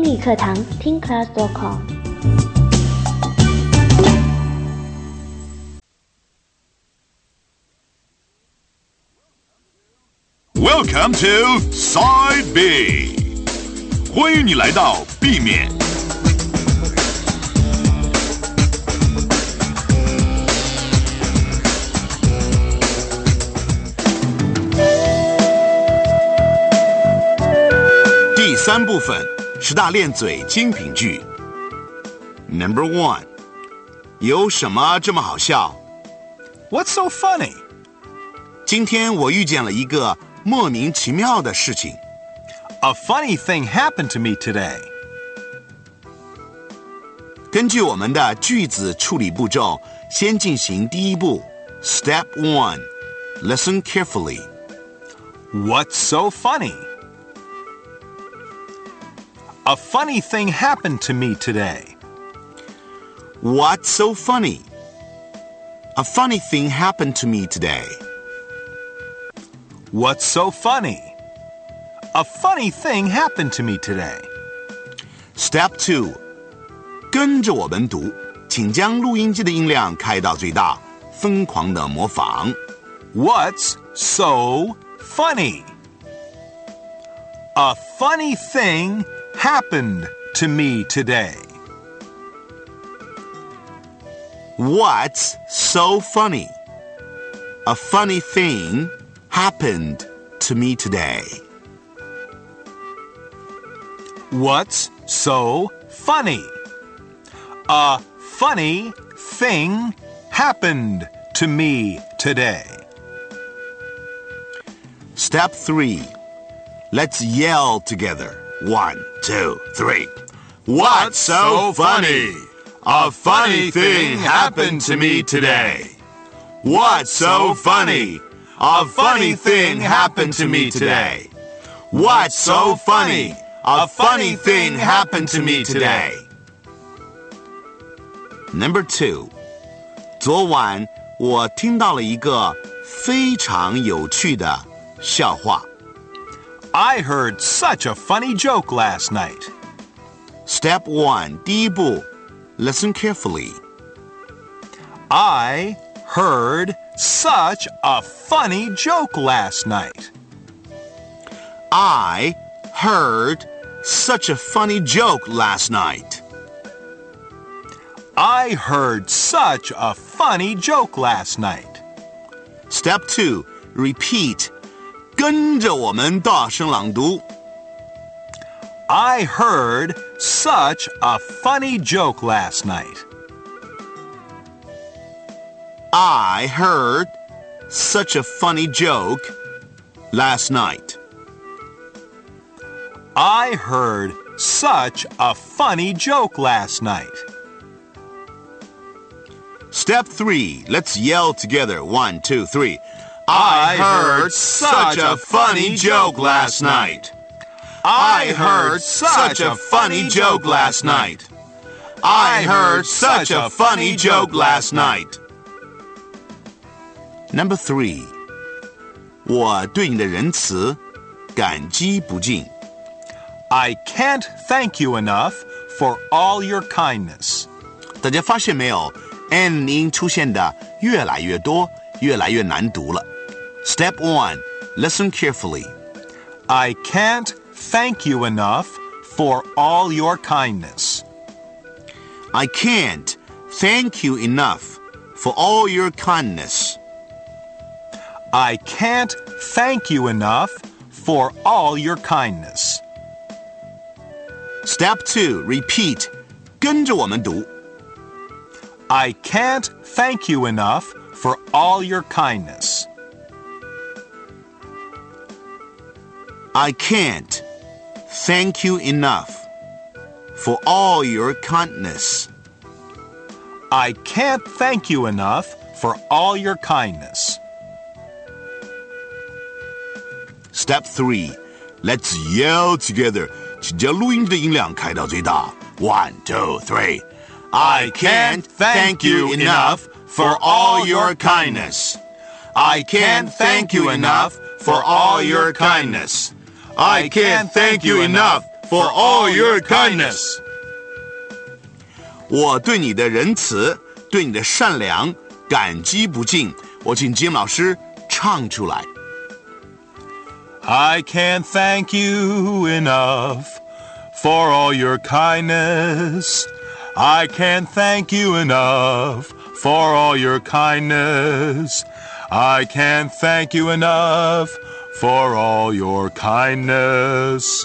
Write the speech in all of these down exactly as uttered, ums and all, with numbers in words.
英语课堂听 class dot com。 Welcome to Side B， 欢迎你来到 B 面。第三部分，十大练嘴精品句。Number one， 有什么这么好笑 What's so funny? 今天我遇见了一个莫名其妙的事情。 A funny thing happened to me today. 根据我们的句子处理步骤，先进行第一步 Step one, Listen carefully. What's so funny? A funny thing happened to me today. What's so funny? A funny thing happened to me today. What's so funny? A funny thing happened to me today. Step two, 跟着我们读，请将录音机的音量开到最大，疯狂地模仿。 What's so funny? A funny thing happened to me today. What's so funny? A funny thing happened to me today. What's so funny? A funny thing happened to me today. Step three, let's yell together. One, two, three. What's so funny? A funny thing happened to me today. What's so funny? A funny thing happened to me today. What's so funny? A funny thing happened to me today. Number two. 昨晚我听到了一个非常有趣的笑话。 I heard such a funny joke last night. Step one, 第一步 Listen carefully. I heard such a funny joke last night. I heard such a funny joke last night. I heard such a funny joke last night. Step two, repeat. 跟着我们大声朗读。 I heard such a funny joke last night. I heard such a funny joke last night. I heard such a funny joke last night. Step three, let's yell together. One, two, three. I heard such a funny joke last night. I heard such a funny joke last night. I heard such a funny joke last night. Number three. 我对你的仁慈感激不尽。 I can't thank you enough for all your kindness. 大家发现没有 N 音出现的越来越多，越来越难读了。Step one, listen carefully. I can't thank you enough for all your kindness. I can't thank you enough for all your kindness. I can't thank you enough for all your kindness. Step two, repeat. 跟着我们读。 I can't thank you enough for all your kindness. I can't thank you enough for all your kindness. I can't thank you enough for all your kindness. Step three, let's yell together. 请将录音的音量开到最大。One, two, three. I can't thank you enough for all your kindness. I can't thank you enough for all your kindness. I can't thank you enough for all your kindness. 我对你的仁慈，对你的善良感激不尽。我请 Jim 老师唱出来。 I can't thank you enough for all your kindness. I can't thank you enough for all your kindness. I can't thank you enough for all your kindness.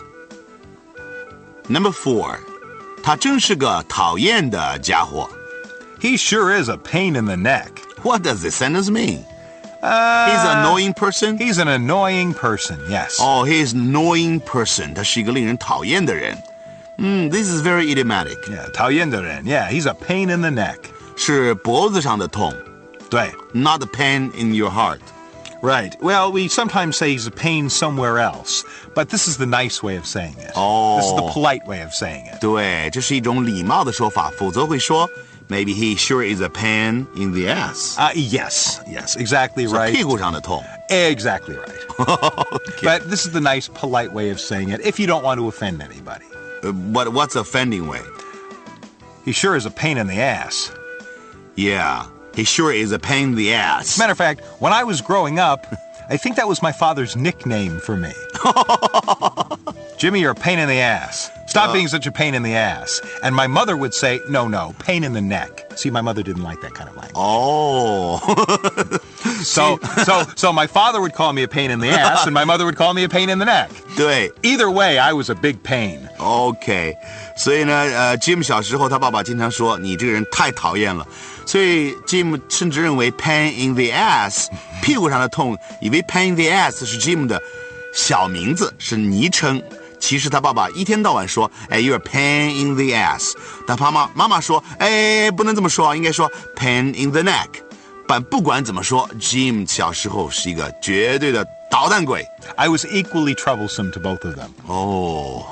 Number four. 他真是个讨厌的家伙。 He sure is a pain in the neck. What does this sentence mean? Uh, He's an annoying person? He's an annoying person, yes. Oh, he's an annoying person. 他是一个令人讨厌的人。嗯 This is very idiomatic. Yeah, 讨厌的人. Yeah, he's a pain in the neck. 是脖子上的痛。 对。 Not a pain in your heart. Right. Well, we sometimes say he's a pain somewhere else, but this is the nice way of saying it. Oh. This is the polite way of saying it. 对，这是一种礼貌的说法，否则会说 Maybe he sure is a pain in the ass. Uh, yes, yes, exactly right. 屁股上的痛。 Exactly right. Okay. But this is the nice, polite way of saying it if you don't want to offend anybody. Uh, what, what's offending way? He sure is a pain in the ass. Yeah, he sure is a pain in the ass. Matter of fact, when I was growing up, I think that was my father's nickname for me. Jimmy, you're a pain in the ass. Stop uh, being such a pain in the ass. And my mother would say, no, no, pain in the neck. See, my mother didn't like that kind of language. Oh. so, so, so my father would call me a pain in the ass, and my mother would call me a pain in the neck. 对 Either way, I was a big pain. OK， 所以呢，呃 ，Jim 小时候他爸爸经常说你这个人太讨厌了，所以 Jim 甚至认为 pain in the ass 屁股上的痛，以为 pain in the ass 是 Jim 的小名字，是昵称。其实他爸爸一天到晚说，哎 ，you're a pain in the ass。但妈妈妈妈说，哎，不能这么说，应该说 pain in the neck。但不管怎么说 ，Jim 小时候是一个绝对的捣蛋鬼。 I was equally troublesome to both of them. Oh.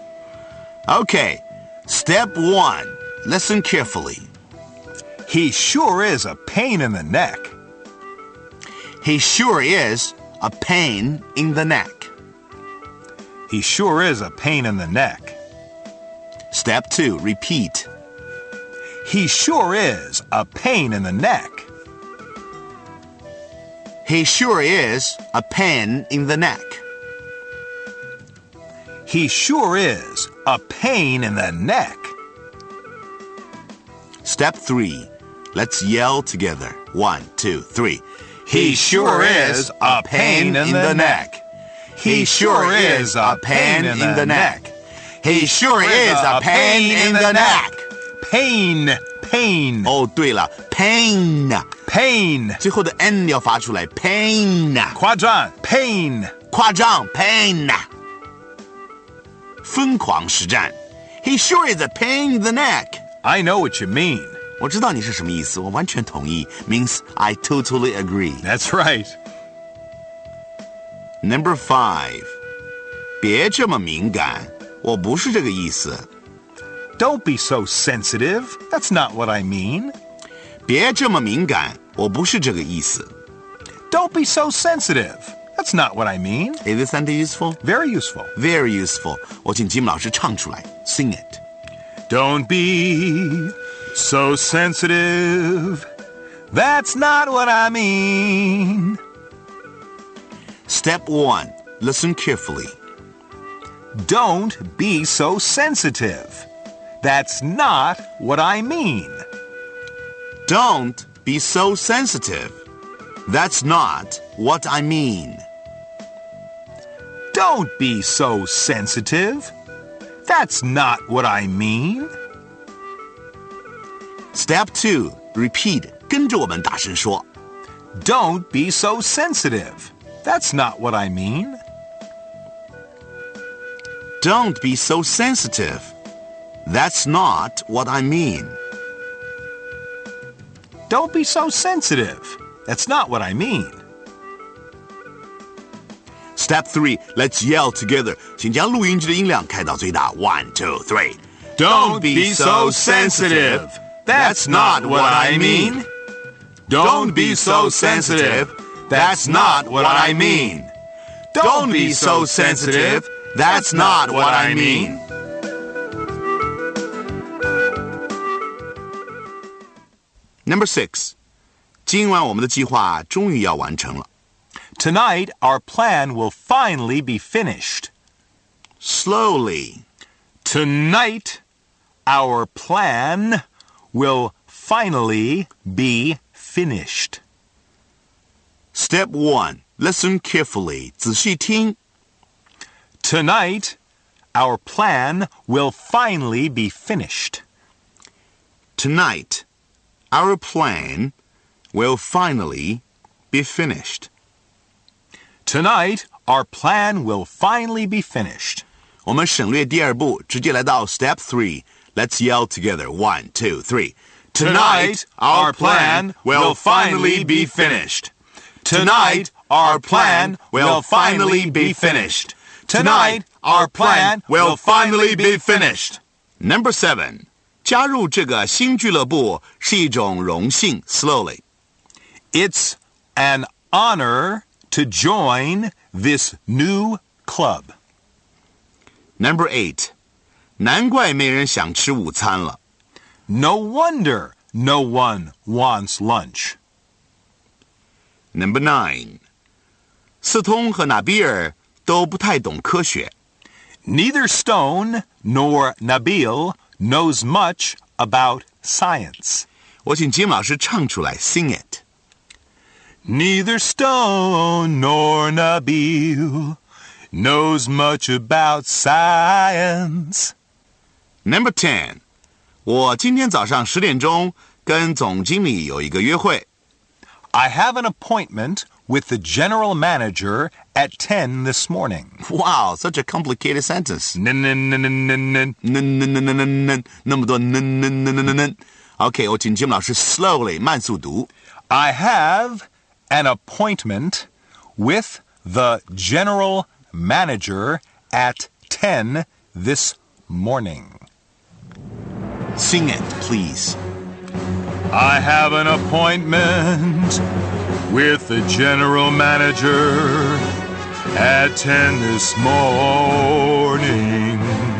Okay. Step one. Listen carefully. He sure is a pain in the neck. He sure is a pain in the neck. He sure is a pain in the neck. Step two. Repeat. He sure is a pain in the neck. He sure is a pain in the neck. He sure is a pain in the neck. Step three. Let's yell together. One, two, three. He sure is a pain in the neck. He sure is a pain in the neck. He sure is a pain in the neck. Pain, pain. 哦，对了 ，pain, pain. 最后的 n 要发出来 ，pain. 夸张 pain. 夸张 pain. 疯狂实战 ，He sure is a pain in the neck. I know what you mean. 我知道你是什么意思，我完全同意。Means I totally agree. That's right. Number five. 别这么敏感，我不是这个意思。 Don't be so sensitive. That's not what I mean. 别这么敏感，我不是这个意思。 Don't be so sensitive. That's not what I mean. Is this sentence useful? Very useful. Very useful. 我请吉姆老师唱出来 ，Sing it. Don't be so sensitive. That's not what I mean. Step one. Listen carefully. Don't be so sensitive. That's not what I mean. Don't be so sensitive. That's not what I mean. Don't be so sensitive. That's not what I mean. Step two. Repeat. 跟着我们大声说。 Don't be so sensitive. That's not what I mean. Don't be so sensitive. That's not what I mean. Don't be so sensitive. That's not what I mean. Step three. Let's yell together. 请将录音机的音量开到最大。One, two, three. Don't be so sensitive. That's not what I mean. Don't be so sensitive. That's not what I mean. Don't be so sensitive. That's not what I mean. Number six. 今晚我们的计划终于要完成了。 Tonight, our plan will finally be finished. Slowly. Tonight, our plan will finally be finished. Step one. Listen carefully. 仔细听。 Tonight, our plan will finally be finished. Tonight, our plan will finally be finished. Tonight, our plan will finally be finished. 我们省略第二步，直接来到 Step three. Let's yell together. One, two, three. Tonight, our plan will finally be finished. Tonight, our plan will finally be finished. Tonight, our plan will finally be finished. Number seven. 加入这个新俱乐部是一种荣幸。Slowly. It's an honor to join this new club. Number eight. 难怪没人想吃午餐了。 No wonder no one wants lunch. Number nine. 斯通和纳比尔都不太懂科学。 Neither Stone nor Nabil knows much about science. 我请吉姆老师唱出来 ，Sing it. Neither Stone nor Nabil knows much about science. Number ten. 我今天早上十点钟跟总经理有一个约会。 I have an appointment with the general manager at ten this morning. Wow, such a complicated sentence. N n n n n n 嫩嫩嫩嫩嫩嫩，那么多嫩嫩嫩嫩嫩嫩。OK， 我请吉姆老师 slowly 慢速读。 I have an appointment with the general manager at ten this morning. Sing it, please. I have an appointment with the general manager at ten this morning.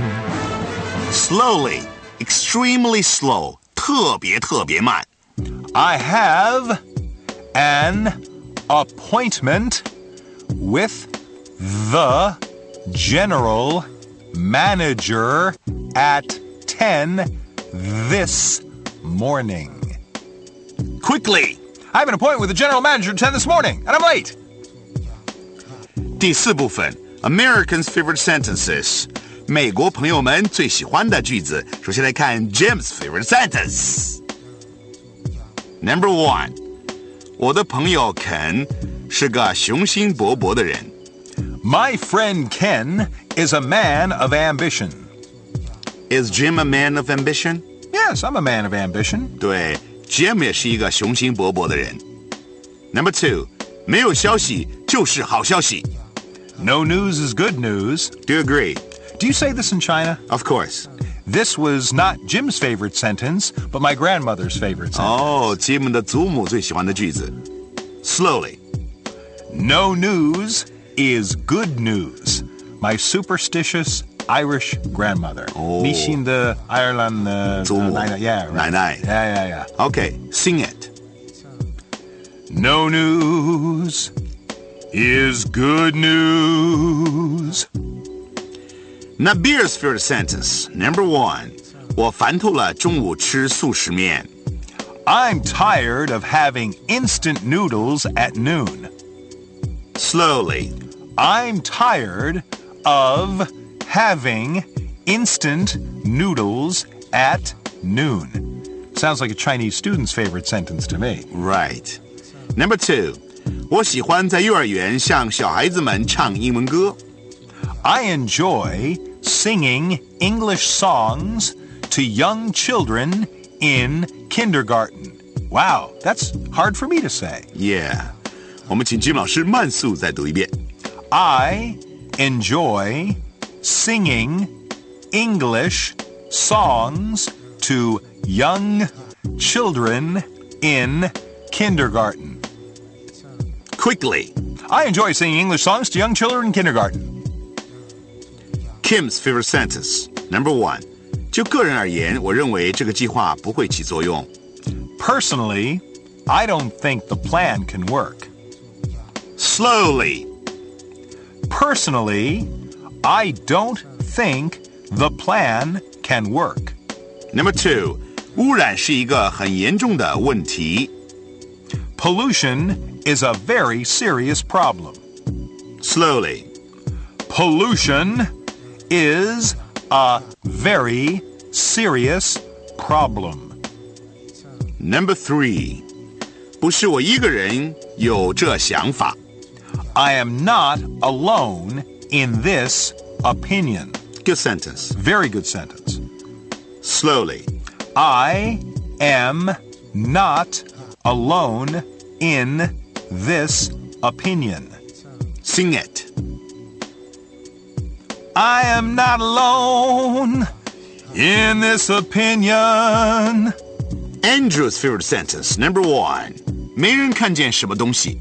Slowly, extremely slow, 特别特别慢。 I have an appointment with the general manager at ten this morning. Quickly. I have an appointment with the general manager at ten this morning, and I'm late. 第四部分 Americans' favorite sentences. 美国朋友们最喜欢的句子。首先来看 Jim's favorite sentence. Number one. 我的朋友 Ken 是个雄心勃勃的人。 My friend Ken is a man of ambition. Is Jim a man of ambition? Yes, I'm a man of ambition. 对 Jim 也是一个雄心勃勃的人。Number two. 没有消息就是好消息。 No news is good news. Do you agree? Do you say this in China? Of course. This was not Jim's favorite sentence, but my grandmother's favorite sentence. 哦，吉姆的祖母最喜欢的句子。Slowly. No news is good news. My superstitious Irish grandmother. 哦， 迷信的爱尔兰的祖母， 奶奶 yeah, right. 奶奶。 Yeah, yeah, yeah. Okay, sing it. No news is good news. Nabil's favorite sentence. Number one. 我烦透了中午吃速食面。 I'm tired of having instant noodles at noon. Slowly. I'm tired of having instant noodles at noon. Sounds like a Chinese student's favorite sentence to me. Right. Number two. 我喜欢在幼儿园向小孩子们唱英文歌。 I enjoy singing English songs to young children in kindergarten. Wow, that's hard for me to say. Yeah. 我们请吉姆老师慢速再读一遍。 I enjoy singing English songs to young children in kindergarten. Quickly. I enjoy singing English songs to young children in kindergarten. Kim's favorite sentence. Number one. 就个人而言，我认为这个计划不会起作用。 Personally, I don't think the plan can work. Slowly. Personally, I don't think the plan can work. Number two, 污染是一个很严重的问题。 Pollution is a very serious problem. Slowly. Pollution is a very serious problem. Number three, 不是我一个人有这想法。 I am not alone in this opinion. Good sentence. Very good sentence. Slowly. I am not alone in this opinion. Sing it. I am not alone in this opinion. Andrew's favorite sentence. Number one, 没人看见什么东西。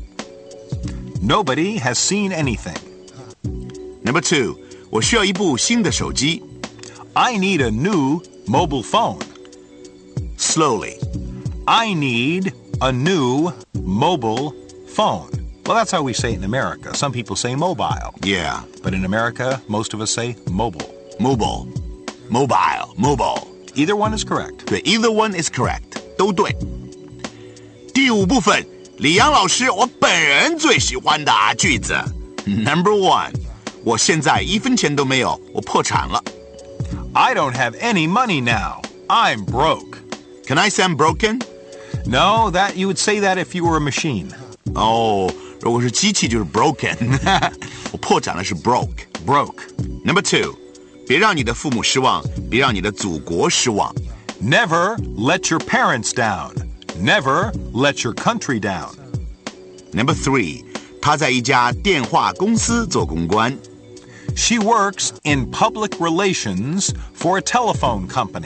Nobody has seen anything. Number two, 我需要一部新的手机。 I need a new mobile phone. Slowly. I need a new mobile phone. Well, that's how we say it in America. Some people say mobile. Yeah. But in America, most of us say mobile. Mobile. Mobile. Mobile. Either one is correct. 对 either one is correct. 都对。第五部分，李阳老师我本人最喜欢的句子。Number one, 我现在一分钱都没有，我破产了。 I don't have any money now. I'm broke. Can I say I'm broken? No, that you would say that if you were a machine. 哦，如果是机器就是 broken 。我破产了是 broke. Broke. Number two, 别让你的父母失望，别让你的祖国失望。 Never let your parents down. Never let your country down. Number three, 他在一家电话公司做公关。 She works in public relations for a telephone company.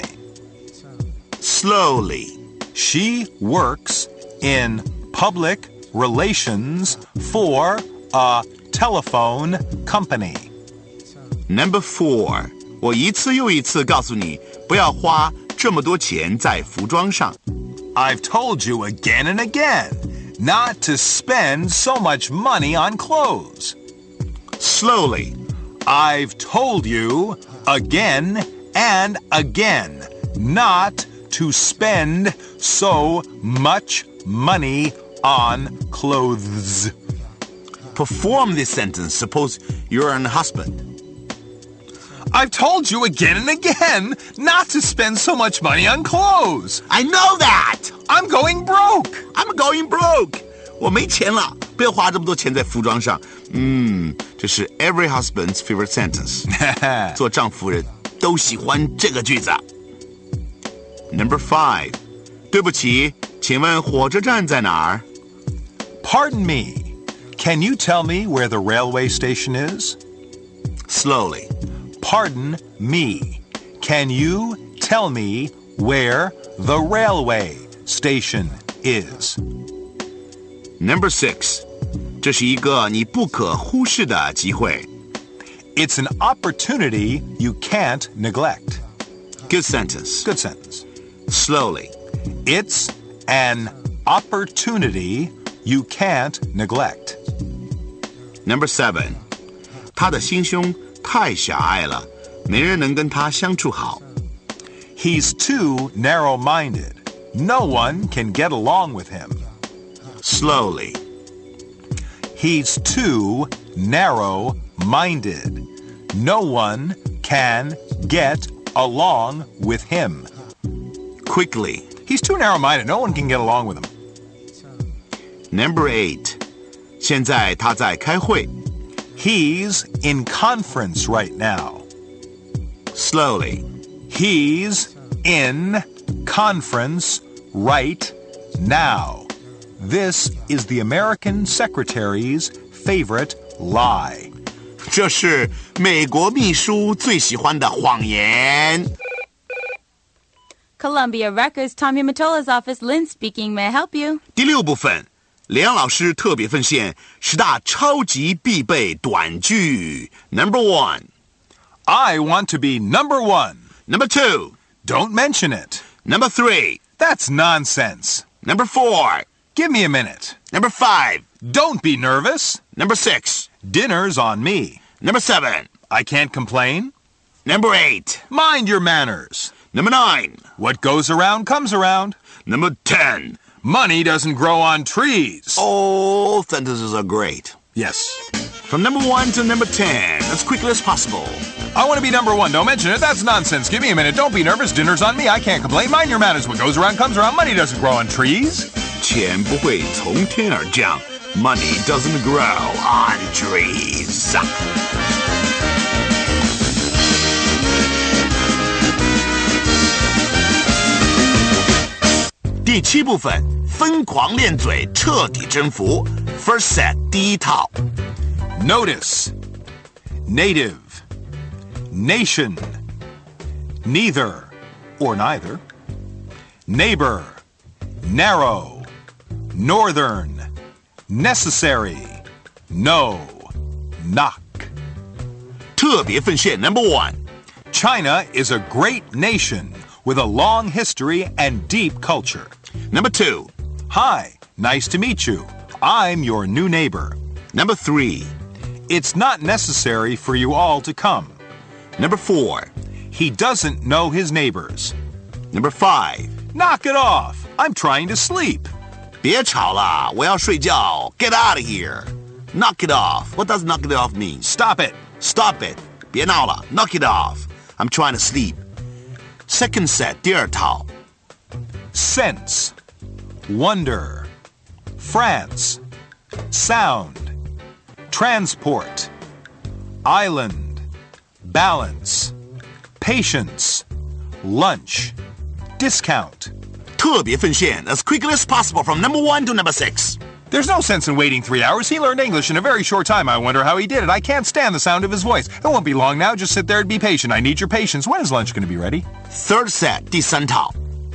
Slowly. She works in public relations for a telephone company. Number four, 我一次又一次告诉你，不要花这么多钱在服装上。 I've told you again and again not to spend so much money on clothes. Slowly. I've told you again and again not to spend so much money on clothes. Perform this sentence. Suppose you're an husband. I've told you again and again not to spend so much money on clothes. I know that. I'm going broke. I'm going broke. 我没钱了，不要花这么多钱在服装上。嗯，这是 every husband's favorite sentence. 做丈夫人都喜欢这个句子。Number five, 对不起，请问火车站在哪儿？ Pardon me. Can you tell me where the railway station is? Slowly. Pardon me. Can you tell me where the railway station is? Number six, 这是一个你不可忽视的机会。 It's an opportunity you can't neglect. Good sentence. Good sentence. Slowly. It's an opportunity you can't neglect. Number seven, 他的心胸太狭隘了，没人能跟他相处好。 He's too narrow-minded. No one can get along with him. Slowly. He's too narrow-minded. No one can get along with him. Quickly. He's too narrow-minded. No one can get along with him. Number eight, 现在他在开会。 He's in conference right now. Slowly. He's in conference right now. This is the American secretary's favorite lie. 这是美国秘书最喜欢的谎言。 Columbia Records, Tommy Mottola's office, Lynn speaking. May I help you? 第六部分，梁老师特别奉献十大超级必备短句。Number one, I want to be number one. Number two, Don't mention it. Number three, That's nonsense. Number four. Give me a minute. Number five. Don't be nervous. Number six. Dinner's on me. Number seven. I can't complain. Number eight. Mind your manners. Number nine. What goes around comes around. Number ten. Money doesn't grow on trees. All sentences are great. Yes. From number one to number ten, as quickly as possible. I want to be number one. Don't mention it. That's nonsense. Give me a minute. Don't be nervous. Dinner's on me. I can't complain. Mind your manners. What goes around comes around. Money doesn't grow on trees. 钱不会从天而降 Money doesn't grow on trees. 第七部分，疯狂练嘴，彻底征服。First set 第一套。 Notice. Native. Nation. Neither or neither. Neighbor. Narrow. Northern. Necessary. No. Knock. 特别奉献 Number one. China is a great nation with a long history and deep culture. Number two. Hi, nice to meet you. I'm your new neighbor. Number three. It's not necessary for you all to come. Number four. He doesn't know his neighbors. Number five. Knock it off. I'm trying to sleep. 别吵了，我要睡觉。Get out of here. Knock it off. What does knock it off mean? Stop it. Stop it. 别闹了。Knock it off. I'm trying to sleep. Second set 第二套。 Sense. Wonder. France. Sound. Transport. Island. Balance. Patience. Lunch. Discount. 特別奉獻 as quickly as possible from number one to number six. There's no sense in waiting three hours. He learned English in a very short time. I wonder how he did it. I can't stand the sound of his voice. It won't be long now. Just sit there and be patient. I need your patience. When is lunch going to be ready? Third set 第三套。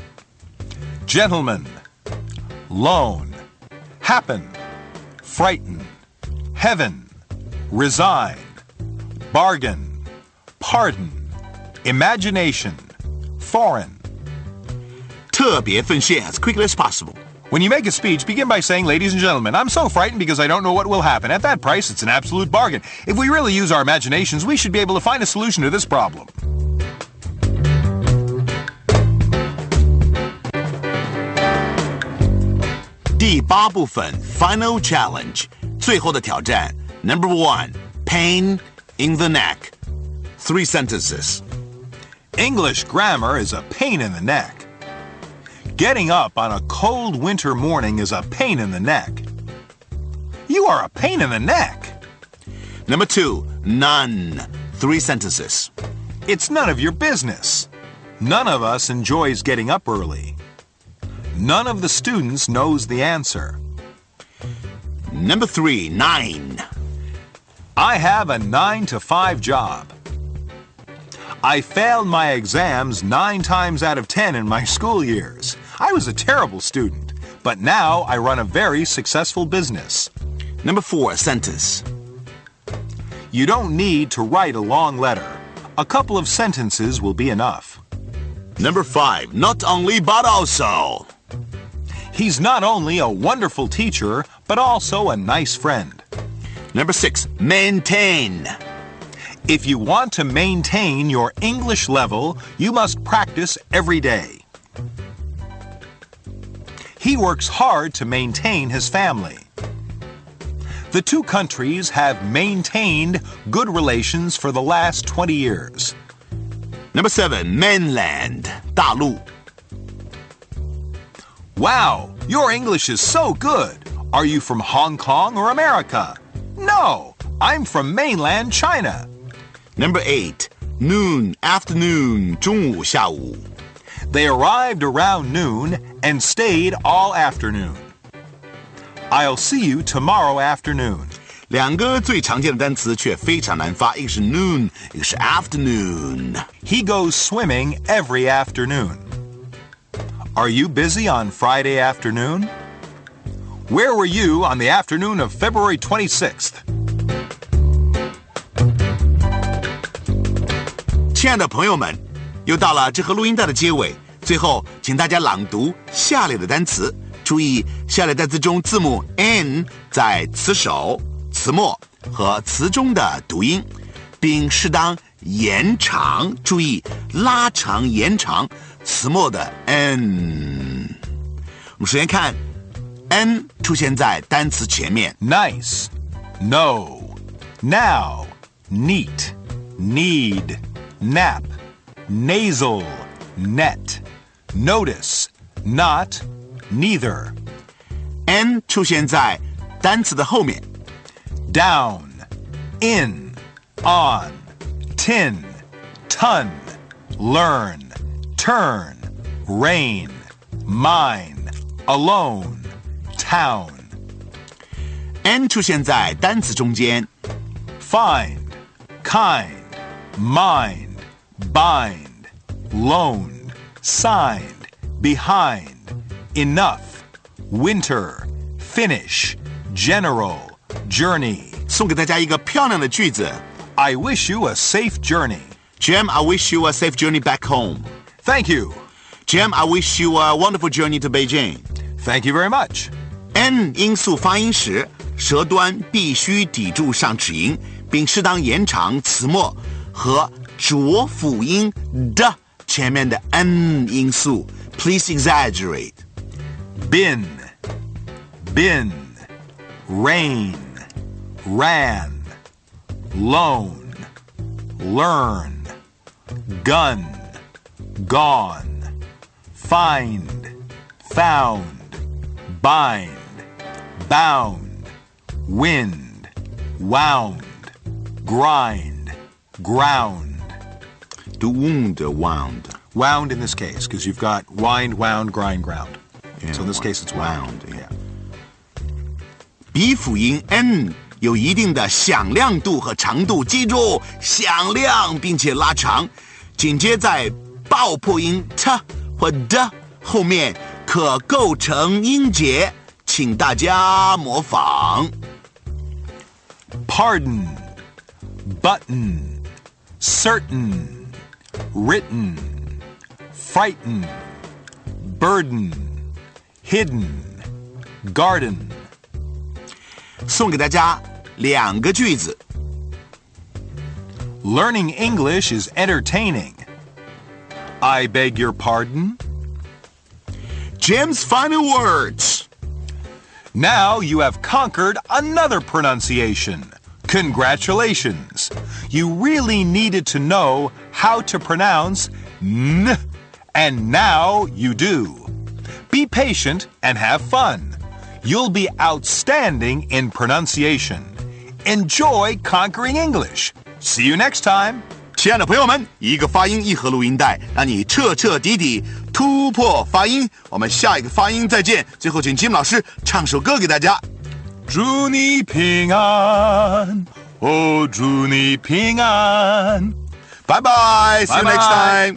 Gentleman. Loan. Happen. Frighten. Heaven. Resign. Bargain. Pardon. Imagination. Foreign. 特别奉献 as quickly as possible. When you make a speech, begin by saying, ladies and gentlemen, I'm so frightened because I don't know what will happen. At that price, it's an absolute bargain. If we really use our imaginations, we should be able to find a solution to this problem. 第八部分 Final Challenge 最后的挑战 Number one. Pain in the neck. Three sentences. English grammar is a pain in the neck. Getting up on a cold winter morning is a pain in the neck. You are a pain in the neck. Number two. None. Three sentences. It's none of your business. None of us enjoys getting up early. None of the students knows the answer. Number three. Nine. I have a nine to five job. I failed my exams nine times out of ten in my school years. I was a terrible student, but now I run a very successful business. Number four. Sentence. You don't need to write a long letter. A couple of sentences will be enough. Number five. Not only but also. He's not only a wonderful teacher, but also a nice friend. Number six. Maintain. If you want to maintain your English level, you must practice every day. He works hard to maintain his family. The two countries have maintained good relations for the last twenty years. Number seven. Mainland. 大陆. Wow, your English is so good. Are you from Hong Kong or America? No, I'm from mainland China. Number eight. Noon. Afternoon. 中午下午. They arrived around noon and stayed all afternoon. I'll see you tomorrow afternoon. 两个最常见的单词却非常难发，一个是 noon， 一个是 afternoon。 He goes swimming every afternoon. Are you busy on Friday afternoon? Where were you on the afternoon of February twenty-sixth? 亲爱的朋友们，又到了这盒录音带的结尾，最后请大家朗读下列的单词。 注意下列单词中字母 N 在词首、词末和词中的读音，并适当延长，注意拉长、延长词末的 N。我们首先看 N 出现在单词前面 Nice, no, now, neat, need, nap, nasal, net, notice, not, neither. N 出现在单词的后面 Down, in, on, tin, ton, learn, turn, rain, mine, alone, town. N 出现在单词中间 Find, kind, mind, bind, loaned, signed, behind, enough, winter, finish, general, journey. 送给大家一个漂亮的句子 I wish you a safe journey. Jim, I wish you a safe journey back home. Thank you. Jim, I wish you a wonderful journey to Beijing. Thank you very much. N 音素发音时，舌端必须抵住上齿龈，并适当延长词末和浊辅音的前面的 N 音素。Please exaggerate. Bin, bin, rain, ran, loan, learn, gun, gone, find, found, bind, bound, wind, wound, grind, ground. Do wound, wound. Wound in this case, because you've got wind, wound, grind, ground. Yeah, so in this case, it's wound. wound, yeah. 鼻辅音 N 有一定的响亮度和长度，记住响亮并且拉长。紧接在爆破音 t 或 d 后面可构成音节，请大家模仿。 Pardon, button, certain, written, frighten, burden, hidden, garden. 送给大家两个句子。 Learning English is entertaining. I beg your pardon? Jim's final words. Now you have conquered another pronunciation. Congratulations. You really needed to know how to pronounce N, and now you do. Be patient and have fun. You'll be outstanding in pronunciation. Enjoy conquering English. See you next time. 亲爱的朋友们，一个发音一盒录音带，让你彻彻底底突破发音。我们下一个发音再见。最后，请金老师唱首歌给大家。 祝你平安，哦，祝你平安。 Bye bye. See you next time.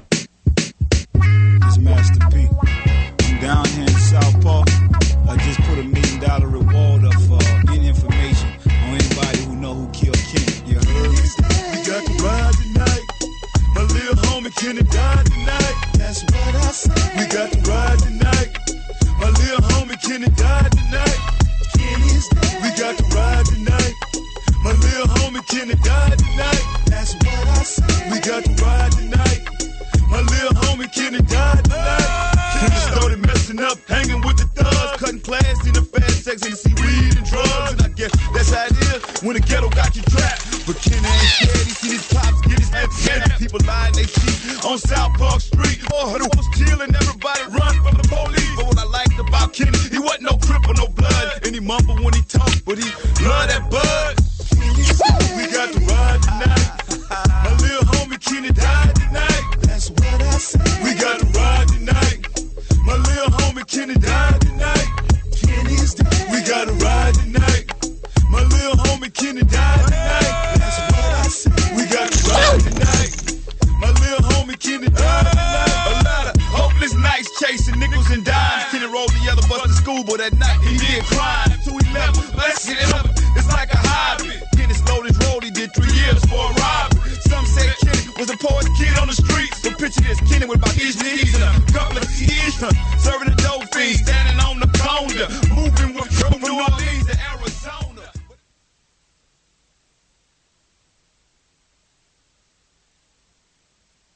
It's Master P. I'm down here in South Park. I just put a million dollar reward up for any information on anybody who know who killed Kenny. You heard me? We got to ride tonight. My little homie Kenny died tonight. That's what I said. We got to ride tonight. My little homie Kenny died tonight. Kenny's dead. We got to ride tonight. My little homie Kenny died tonight. That's what I said. We got to ride tonight. My little homie Kenny died tonight. Kenny started messing up, hanging with the thugs, cutting class in the fast sex and see weed and drugs. And I guess that's how it is when the ghetto got you trapped. But Kenny ain't scared, he seen his pops get his head together. People lying they cheat on South Park Street. Oh, the was killing everybody, run from the police. But what I liked about Kenny, he wasn't no crip or no blood. And he mumble when he talk, but he love that bud. We got to ride tonight. My little homie Kenny died tonight. That's what I said. We got to ride tonight. My little homie Kenny died tonight. Kenny's dead. We got to ride tonight. My little homie Kenny died tonight. That's what I said. We got to ride tonight. My little homie Kenny died tonight. A lot of hopeless nights chasing nickels and dimes. Kenny rolled the yellow bus to school, but that night he did crime. two eleven, let's get it up. It's like a hobby. Kenny slowed his roll, he did three Kenny with my business and a couple of kids, serving the dope fiends, standing on the corner.